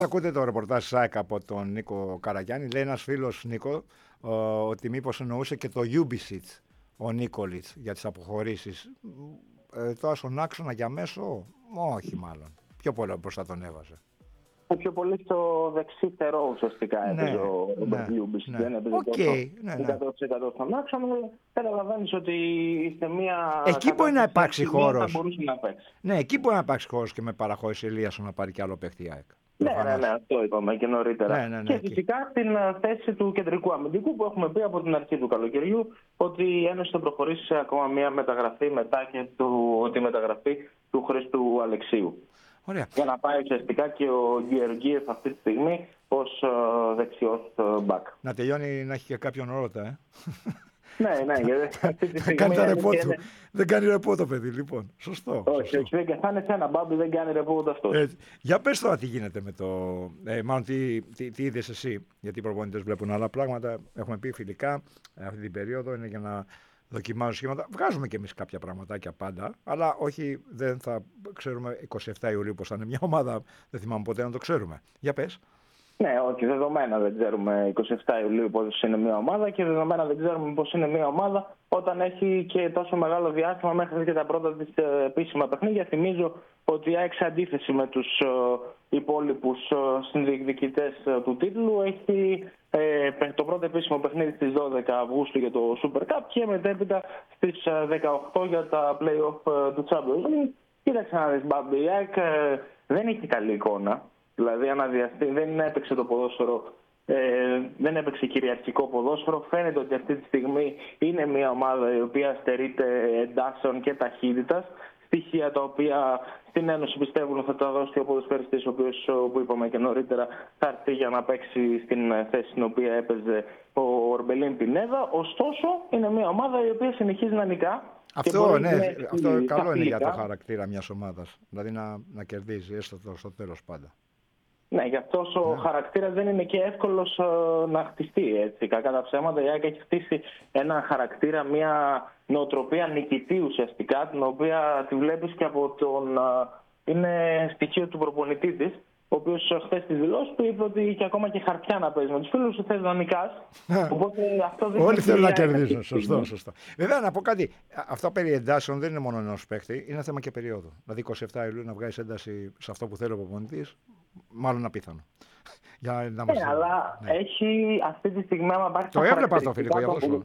Ακούτε το ρεπορτάζ ΣΑΕΚ από τον Νίκο Καραγιάννη. Λέει ένας φίλος, Νίκο, ότι μήπως εννοούσε και το Ubisoft ο Νίκολιτς για τις αποχωρήσεις. Τώρα στον άξονα για μέσο, όχι μάλλον. Πιο πολύ μπροστά τον έβαζε. Πιο πολύ στο δεξιτερό ουσιαστικά έπαιζε ο Ubisoft. Δεν έπαιζε τόσο 100% στον άξονα. Καταλαβαίνεις ότι σε μια. Εκεί μπορεί να υπάρξει χώρος. Ναι, εκεί μπορεί να υπάρξει χώρος και με παραχώρηση Ηλίασον να πάρει κι άλλο παίχτη ΑΕΚ. Ναι, αυτό είπαμε και νωρίτερα. Ναι, και φυσικά στην θέση του κεντρικού αμυντικού που έχουμε πει από την αρχή του καλοκαιριού ότι η Ένωση θα προχωρήσει σε ακόμα μια μεταγραφή μετά και τη μεταγραφή του Χρήστου Αλεξίου. Ωραία. Για να πάει ουσιαστικά και ο Γεωργίευ αυτή τη στιγμή ως δεξιός μπακ. Να τελειώνει να έχει και κάποιον όροτα, Ναι, γιατί αυτή τη στιγμή. Δεν κάνει ρεπό το παιδί, λοιπόν. Σωστό. Όχι, και θα είναι σε ένα μπάμπι, δεν κάνει ρεπό ούτε αυτό. Για πες τώρα τι γίνεται με το. Μάλλον τι είδες εσύ, γιατί οι προπονητές βλέπουν άλλα πράγματα. Έχουμε πει φιλικά αυτή την περίοδο είναι για να δοκιμάζουν σχήματα. Βγάζουμε κι εμείς κάποια πραγματάκια πάντα, αλλά όχι, δεν θα ξέρουμε 27 Ιουλίου πώς θα είναι μια ομάδα. Δεν θυμάμαι ποτέ να το ξέρουμε. Για πες. Ναι, όχι, δεδομένα δεν ξέρουμε 27 Ιουλίου πώς είναι μια ομάδα και δεδομένα δεν ξέρουμε πώς είναι μια ομάδα όταν έχει και τόσο μεγάλο διάστημα μέχρι και τα πρώτα της επίσημα παιχνίδια. Θυμίζω ότι η ΑΕΚ σε αντίθεση με τους υπόλοιπους συνδιεκδικητές του τίτλου έχει το πρώτο επίσημο παιχνίδι στις 12 Αυγούστου για το Super Cup και μετέπειτα στις 18 για τα play-off του Champions League. Κοίταξε να δεις, Μπάμπη, η ΑΕΚ δεν έχει καλή εικόνα. Δηλαδή αναδιαστεί, δεν έπαιξε το ποδόσφαιρο, δεν έπαιξε κυριαρχικό ποδόσφαιρο. Φαίνεται ότι αυτή τη στιγμή είναι μια ομάδα η οποία στερείται εντάσεων και ταχύτητας. Στοιχεία τα οποία στην Ένωση πιστεύουν θα τα δώσει ο ποδοσφαιριστής, ο οποίος, που είπαμε και νωρίτερα, θα έρθει για να παίξει στην θέση στην οποία έπαιζε ο Ορμπελίν Πινέδα. Ωστόσο, είναι μια ομάδα η οποία συνεχίζει να νικά. Αυτό καλό είναι για το χαρακτήρα μιας ομάδας. Δηλαδή να κερδίζει έστω στο τέλος πάντα. Ναι, γι' αυτό ο χαρακτήρας δεν είναι και εύκολος να χτιστεί. Έτσι. Κακά τα ψέματα, η ΑΕΚ έχει χτίσει ένα χαρακτήρα, μια νοοτροπία νικητή ουσιαστικά, την οποία τη βλέπεις και από τον. Είναι στοιχείο του προπονητή της, ο οποίος χθες στη δηλώση του είπε ότι και ακόμα και χαρτιά να παίζει με τους φίλους σου θες να νικάς. Όλοι θέλουν να κερδίσουν. Σωστό. Βέβαια, να πω κάτι. Αυτό περί εντάσεων δεν είναι μόνο ενός παίχτη, είναι θέμα και περίοδου. Δηλαδή, 27 Ιουλίου να βγάλεις ένταση σε αυτό που θέλει ο προπονητής, μάλλον απίθανο. Αλλά έχει αυτή τη στιγμή, άμα πάρει το έβλεπα αυτό, φιλικό, για αυτό.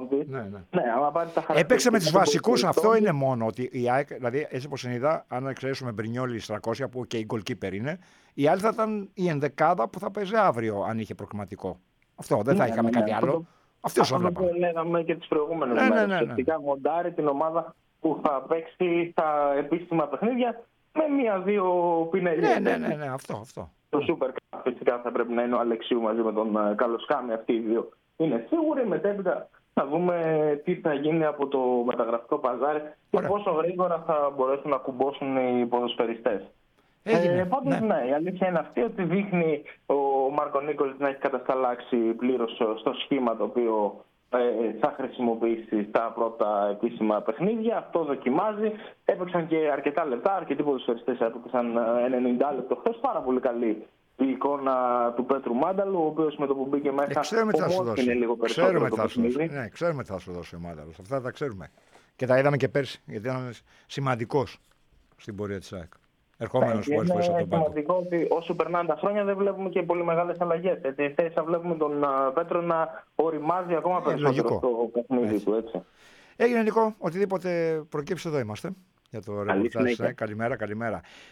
Έπαιξε με τους βασικούς, αυτό είναι μόνο. Ότι η ΑΕΚ, δηλαδή έτσι όπως είδα, αν εξαιρέσουμε Μπρινιόλι, Στρακόσια που και η goalkeeper είναι, η άλλη θα ήταν η ενδεκάδα που θα παίζει αύριο αν είχε προκριματικό. Αυτό δεν θα είχαμε κάτι άλλο. Αυτό το λέγαμε και τις προηγούμενες μέρες. Ουσιαστικά μοντάρει την ομάδα που θα παίξει στα επίσημα παιχνίδια με μία-δύο πινελιές. Ναι, αυτό. Το Super Cup φυσικά θα πρέπει να είναι ο Αλεξίου μαζί με τον Καλοσκάμι. Αυτοί οι δύο είναι σίγουροι. Μετέπειτα θα δούμε τι θα γίνει από το μεταγραφικό παζάρι και πόσο γρήγορα θα μπορέσουν να κουμπώσουν οι ποδοσφαιριστές. Πάντως, ναι, η αλήθεια είναι αυτή ότι δείχνει ο Μάρκο Νίκολιτς να έχει κατασταλάξει πλήρως στο σχήμα το οποίο θα χρησιμοποιήσει στα πρώτα επίσημα παιχνίδια. Αυτό δοκιμάζει. Έπαιξαν και αρκετά λεπτά. Αρκετοί ποδοσφαιριστές έπαιξαν 90 λεπτό χθες. Πάρα πολύ καλή η εικόνα του Πέτρου Μάνταλου, ο οποίος με το που μπήκε μέσα είναι λίγο περισσότερο το παιχνίδι. Ναι, ξέρουμε τι θα σου δώσει ο Μάνταλος. Αυτά τα ξέρουμε. Και τα είδαμε και πέρσι, γιατί ήταν σημαντικός στην πορεία της ΑΕΚ. Είναι σημαντικό ότι όσο περνάνε τα χρόνια δεν βλέπουμε και πολύ μεγάλες αλλαγές. Θα βλέπουμε τον Πέτρο να οριμάζει ακόμα περισσότερο στο παιχνίδι του. Έτσι. Έγινε, Νικό, οτιδήποτε προκύψει εδώ είμαστε για το ρεπορτάζ. Καλημέρα.